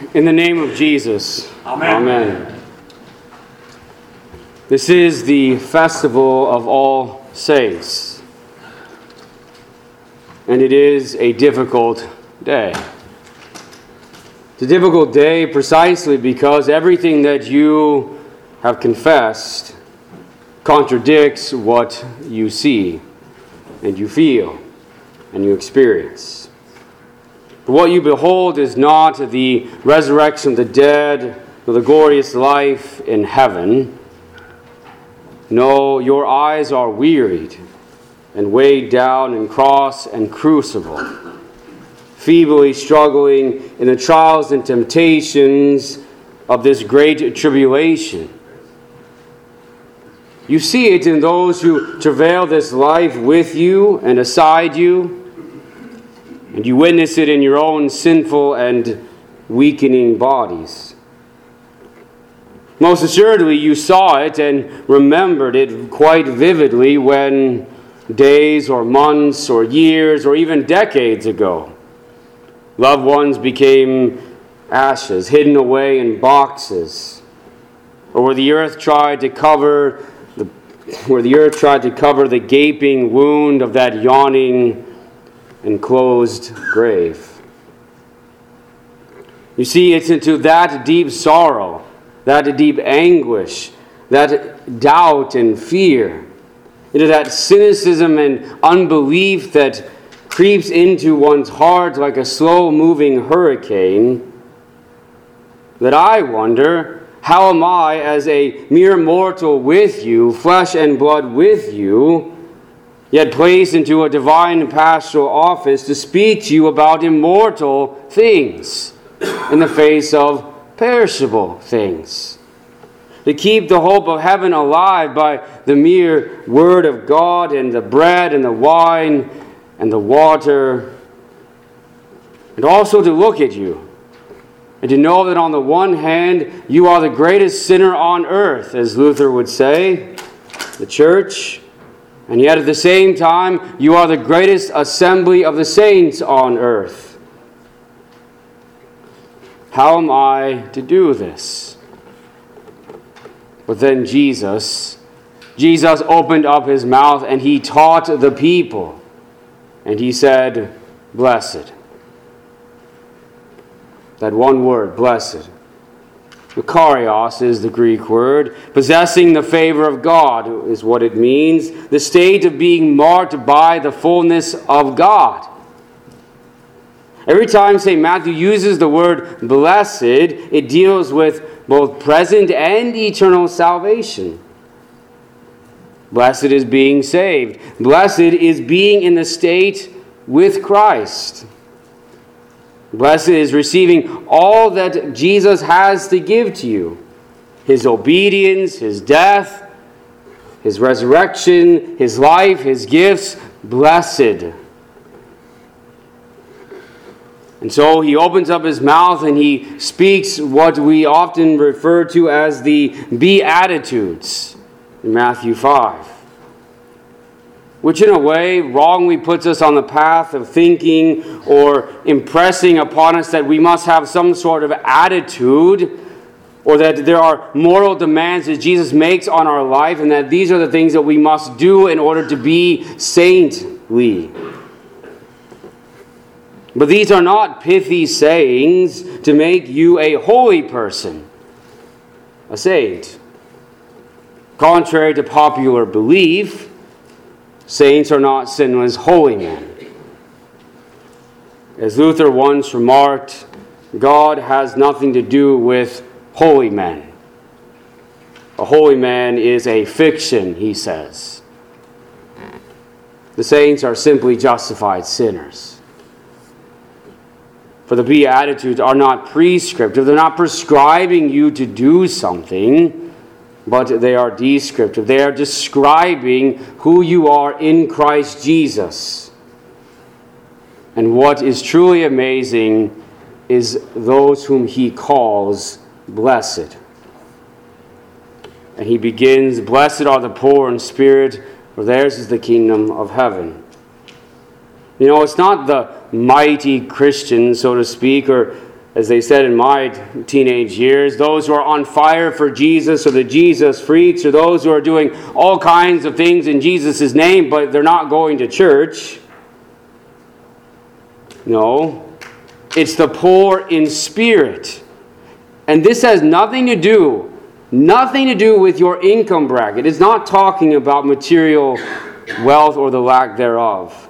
In the name of Jesus. Amen. Amen. This is the festival of All Saints, and it is a difficult day. It's a difficult day precisely because everything that you have confessed contradicts what you see and you feel and you experience. But what you behold is not the resurrection of the dead, nor the glorious life in heaven. No, your eyes are wearied and weighed down in cross and crucible, feebly struggling in the trials and temptations of this great tribulation. You see it in those who travail this life with you and aside you, and you witness it in your own sinful and weakening bodies. Most assuredly, you saw it and remembered it quite vividly when days or months or years or even decades ago, loved ones became ashes, hidden away in boxes, or where the earth tried to cover the gaping wound of that yawning and closed grave. You see, it's into that deep sorrow, that deep anguish, that doubt and fear, into that cynicism and unbelief that creeps into one's heart like a slow-moving hurricane, that I wonder, how am I, as a mere mortal with you, flesh and blood with you, yet placed into a divine pastoral office to speak to you about immortal things in the face of perishable things, to keep the hope of heaven alive by the mere word of God and the bread and the wine and the water, and also to look at you and to know that on the one hand you are the greatest sinner on earth, as Luther would say, the church, and yet at the same time, you are the greatest assembly of the saints on earth. How am I to do this? But then Jesus opened up his mouth and he taught the people. And he said, blessed. That one word, blessed. Makarios is the Greek word. Possessing the favor of God is what it means. The state of being marked by the fullness of God. Every time St. Matthew uses the word blessed, it deals with both present and eternal salvation. Blessed is being saved. Blessed is being in the state with Christ. Blessed is receiving all that Jesus has to give to you. His obedience, his death, his resurrection, his life, his gifts. Blessed. And so he opens up his mouth and he speaks what we often refer to as the Beatitudes in Matthew 5. Which in a way wrongly puts us on the path of thinking or impressing upon us that we must have some sort of attitude, or that there are moral demands that Jesus makes on our life, and that these are the things that we must do in order to be saintly. But these are not pithy sayings to make you a holy person, a saint. Contrary to popular belief, saints are not sinless holy men. As Luther once remarked, God has nothing to do with holy men. A holy man is a fiction, he says. The saints are simply justified sinners. For the Beatitudes are not prescriptive. They're not prescribing you to do something, but they are descriptive. They are describing who you are in Christ Jesus. And what is truly amazing is those whom he calls blessed. And he begins, blessed are the poor in spirit, for theirs is the kingdom of heaven. You know, it's not the mighty Christian, so to speak, or as they said in my teenage years, those who are on fire for Jesus, or the Jesus freaks, or those who are doing all kinds of things in Jesus' name, but they're not going to church. No, it's the poor in spirit. And this has nothing to do with your income bracket. It's not talking about material wealth or the lack thereof.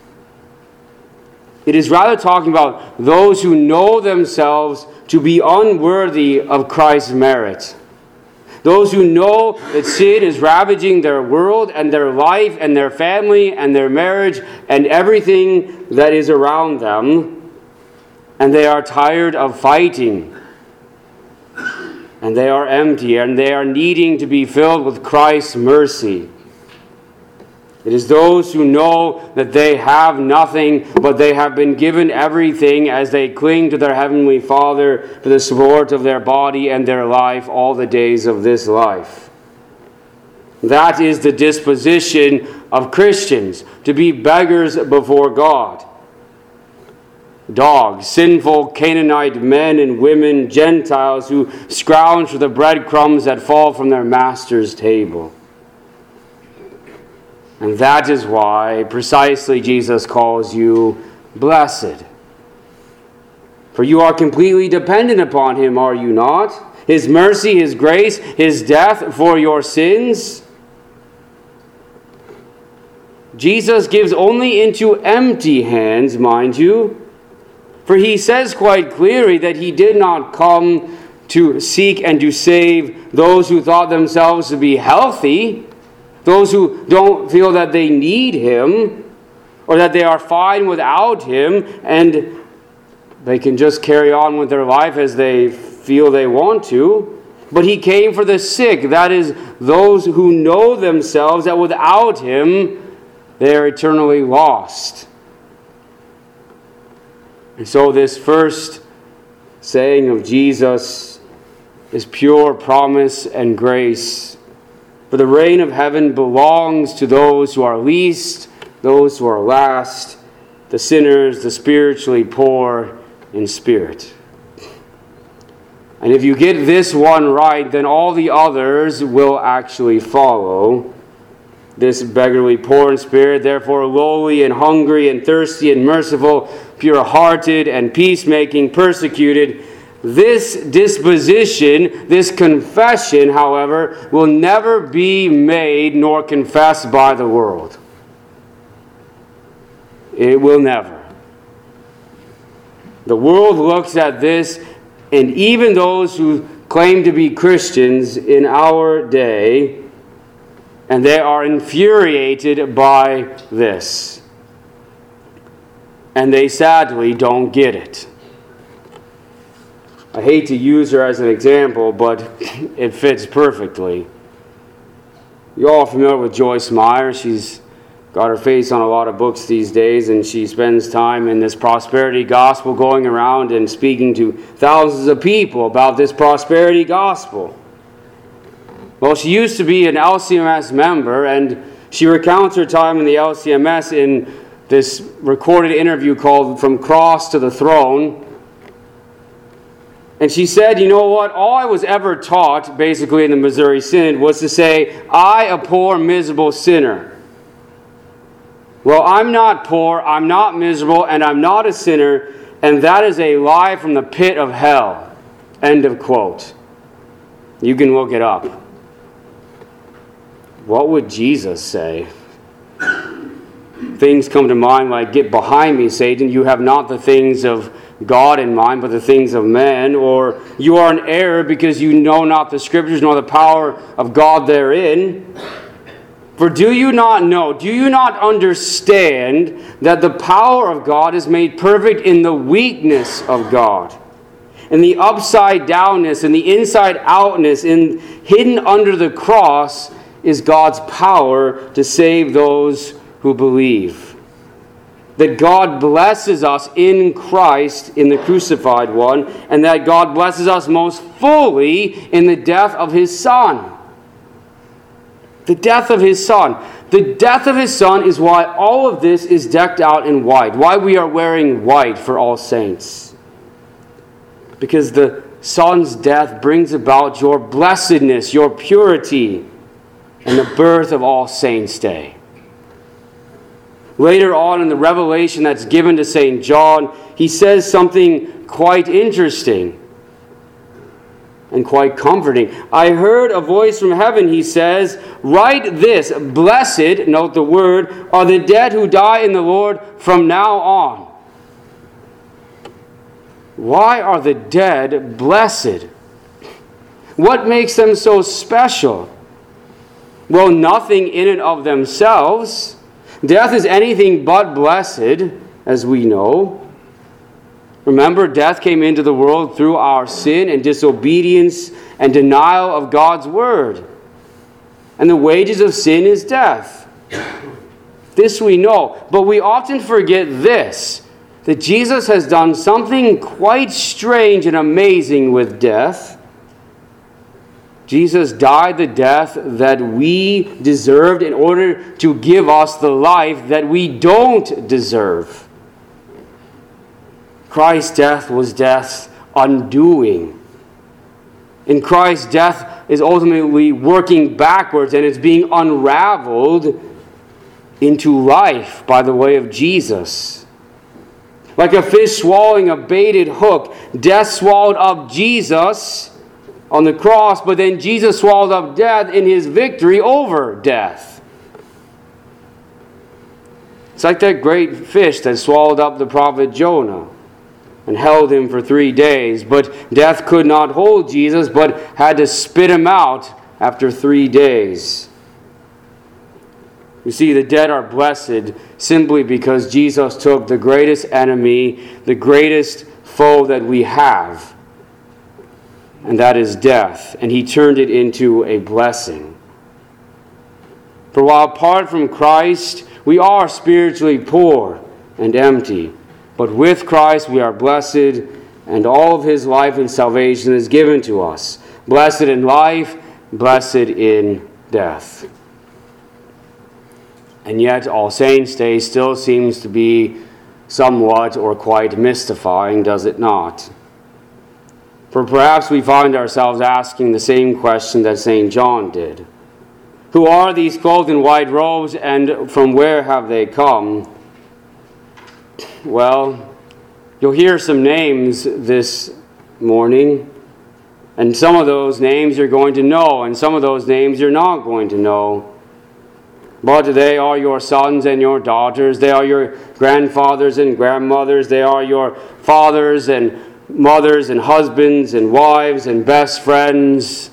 It is rather talking about those who know themselves to be unworthy of Christ's merit. Those who know that sin is ravaging their world and their life and their family and their marriage and everything that is around them. And they are tired of fighting. And they are empty and they are needing to be filled with Christ's mercy. It is those who know that they have nothing, but they have been given everything as they cling to their Heavenly Father for the support of their body and their life all the days of this life. That is the disposition of Christians, to be beggars before God. Dogs, sinful Canaanite men and women, Gentiles who scrounge for the breadcrumbs that fall from their master's table. And that is why precisely Jesus calls you blessed. For you are completely dependent upon Him, are you not? His mercy, His grace, His death for your sins. Jesus gives only into empty hands, mind you. For He says quite clearly that He did not come to seek and to save those who thought themselves to be healthy, those who don't feel that they need Him, or that they are fine without Him, and they can just carry on with their life as they feel they want to. But He came for the sick, that is, those who know themselves that without Him they are eternally lost. And so this first saying of Jesus is pure promise and grace. For the reign of heaven belongs to those who are least, those who are last, the sinners, the spiritually poor in spirit. And if you get this one right, then all the others will actually follow. This beggarly poor in spirit, therefore lowly and hungry and thirsty and merciful, pure-hearted and peacemaking, persecuted. This disposition, this confession, however, will never be made nor confessed by the world. It will never. The world looks at this, and even those who claim to be Christians in our day, and they are infuriated by this. And they sadly don't get it. I hate to use her as an example, but it fits perfectly. You're all familiar with Joyce Meyer. She's got her face on a lot of books these days, and she spends time in this prosperity gospel, going around and speaking to thousands of people about this prosperity gospel. Well, she used to be an LCMS member, and she recounts her time in the LCMS in this recorded interview called From Cross to the Throne. And she said, you know what, all I was ever taught, basically in the Missouri Synod, was to say, I, a poor, miserable sinner. Well, I'm not poor, I'm not miserable, and I'm not a sinner, and that is a lie from the pit of hell. End of quote. You can look it up. What would Jesus say? Things come to mind like, get behind me, Satan, you have not the things of God in mind, but the things of men. Or, you are in error because you know not the Scriptures nor the power of God therein. For do you not know, do you not understand that the power of God is made perfect in the weakness of God? In the upside downness, in the inside outness, in hidden under the cross is God's power to save those who believe. That God blesses us in Christ, in the crucified one, and that God blesses us most fully in the death of His Son. The death of His Son. The death of His Son is why all of this is decked out in white, why we are wearing white for All Saints. because the Son's death brings about your blessedness, your purity, and the birth of All Saints' Day. Later on in the revelation that's given to St. John, he says something quite interesting and quite comforting. I heard a voice from heaven, he says, write this, blessed, note the word, are the dead who die in the Lord from now on. Why are the dead blessed? What makes them so special? Well, nothing in and of themselves. Death is anything but blessed, as we know. Remember, death came into the world through our sin and disobedience and denial of God's word. And the wages of sin is death. This we know. But we often forget this, that Jesus has done something quite strange and amazing with death. Jesus died the death that we deserved in order to give us the life that we don't deserve. Christ's death was death's undoing. And Christ's death is ultimately working backwards, and it's being unraveled into life by the way of Jesus. Like a fish swallowing a baited hook, death swallowed up Jesus on the cross, but then Jesus swallowed up death in his victory over death. It's like that great fish that swallowed up the prophet Jonah and held him for 3 days. But death could not hold Jesus, but had to spit him out after 3 days. You see, the dead are blessed simply because Jesus took the greatest enemy, the greatest foe that we have, and that is death, and he turned it into a blessing. For while apart from Christ, we are spiritually poor and empty, but with Christ we are blessed, and all of his life and salvation is given to us. Blessed in life, blessed in death. And yet All Saints' Day still seems to be somewhat or quite mystifying, does it not? For perhaps we find ourselves asking the same question that St. John did. Who are these clothed in white robes, and from where have they come? Well, you'll hear some names this morning, and some of those names you're going to know, and some of those names you're not going to know. But they are your sons and your daughters. They are your grandfathers and grandmothers. They are your fathers and mothers and husbands and wives and best friends.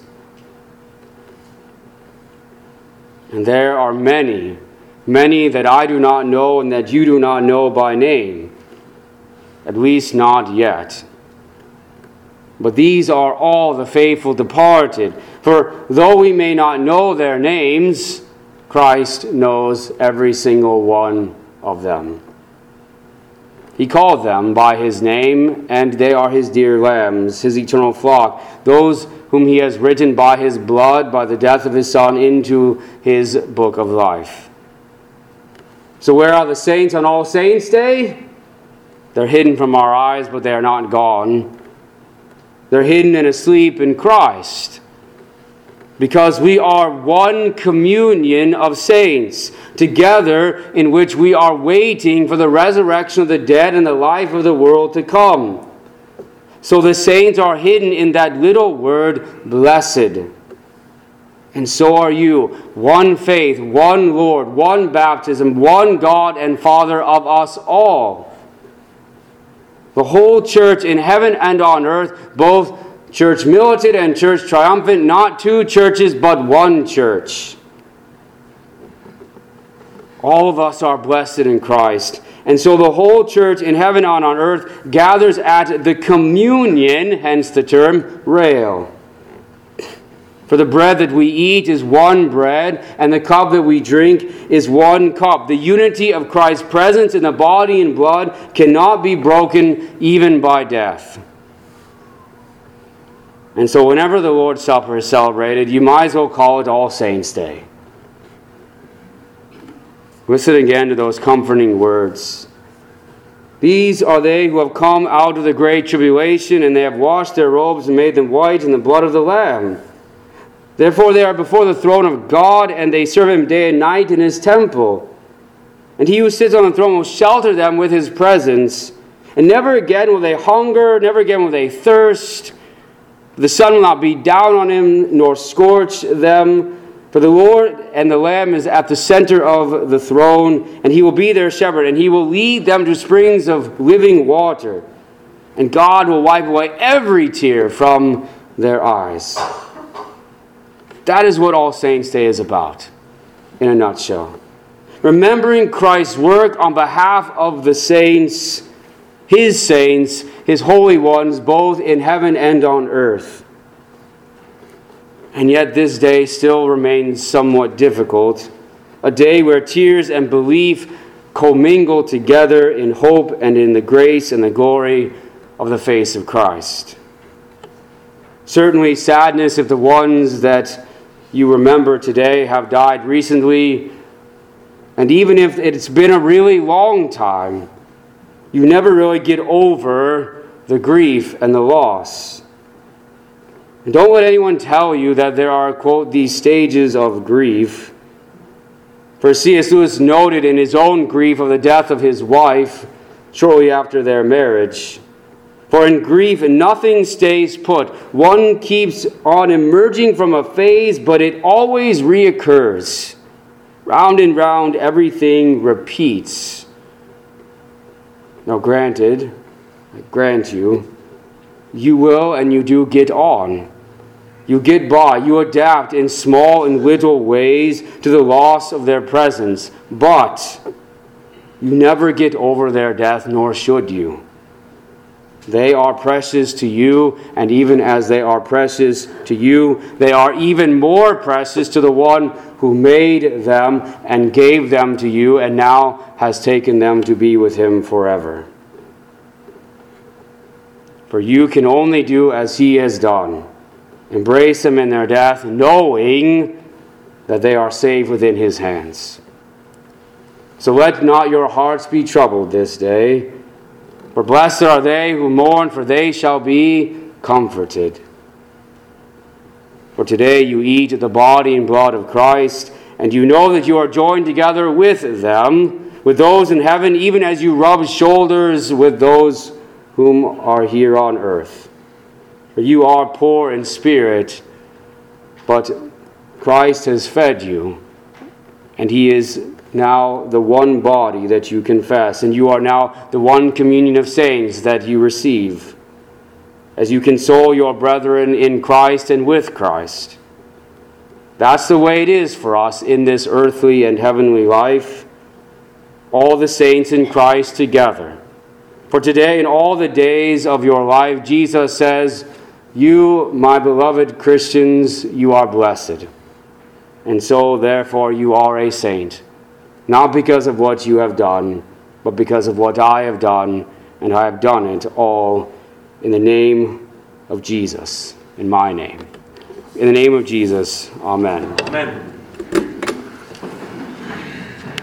And there are many, many that I do not know and that you do not know by name. At least not yet. But these are all the faithful departed. For though we may not know their names, Christ knows every single one of them. He called them by his name, and they are his dear lambs, his eternal flock, those whom he has written by his blood, by the death of his Son, into his book of life. So where are the saints on All Saints' Day? They're hidden from our eyes, but they are not gone. They're hidden and asleep in Christ. Because we are one communion of saints, together in which we are waiting for the resurrection of the dead and the life of the world to come. So the saints are hidden in that little word, blessed. And so are you. One faith, one Lord, one baptism, one God and Father of us all. The whole church in heaven and on earth, both church militant and church triumphant, not two churches, but one church. All of us are blessed in Christ. And so the whole church in heaven and on earth gathers at the communion, hence the term, rail. For the bread that we eat is one bread, and the cup that we drink is one cup. The unity of Christ's presence in the body and blood cannot be broken even by death. And so whenever the Lord's Supper is celebrated, you might as well call it All Saints' Day. Listen again to those comforting words. These are they who have come out of the great tribulation, and they have washed their robes and made them white in the blood of the Lamb. Therefore they are before the throne of God, and they serve him day and night in his temple. And he who sits on the throne will shelter them with his presence. And never again will they hunger, never again will they thirst. The sun will not beat down on him, nor scorch them. For the Lord and the Lamb is at the center of the throne, and he will be their shepherd, and he will lead them to springs of living water. And God will wipe away every tear from their eyes. That is what All Saints' Day is about, in a nutshell. Remembering Christ's work on behalf of the saints, his holy ones, both in heaven and on earth. And yet this day still remains somewhat difficult, a day where tears and belief commingle together in hope and in the grace and the glory of the face of Christ. Certainly sadness if the ones that you remember today have died recently, and even if it's been a really long time, you never really get over the grief and the loss. And don't let anyone tell you that there are, quote, these stages of grief. For C.S. Lewis noted in his own grief of the death of his wife shortly after their marriage, for in grief nothing stays put. One keeps on emerging from a phase, but it always reoccurs. Round and round, everything repeats. Now granted, I grant you, you will and you do get on. You get by, you adapt in small and little ways to the loss of their presence, but you never get over their death, nor should you. They are precious to you, and even as they are precious to you, they are even more precious to the one who made them and gave them to you, and now has taken them to be with him forever. For you can only do as he has done. Embrace them in their death, knowing that they are safe within his hands. So let not your hearts be troubled this day. For blessed are they who mourn, for they shall be comforted. For today you eat the body and blood of Christ, and you know that you are joined together with them, with those in heaven, even as you rub shoulders with those whom are here on earth. For you are poor in spirit, but Christ has fed you, and he is now the one body that you confess, and you are now the one communion of saints that you receive, as you console your brethren in Christ and with Christ. That's the way it is for us in this earthly and heavenly life, all the saints in Christ together. For today and all the days of your life, Jesus says, you, my beloved Christians, you are blessed. And so, therefore, you are a saint. Not because of what you have done, but because of what I have done, and I have done it all in the name of Jesus, in my name. In the name of Jesus, amen. Amen.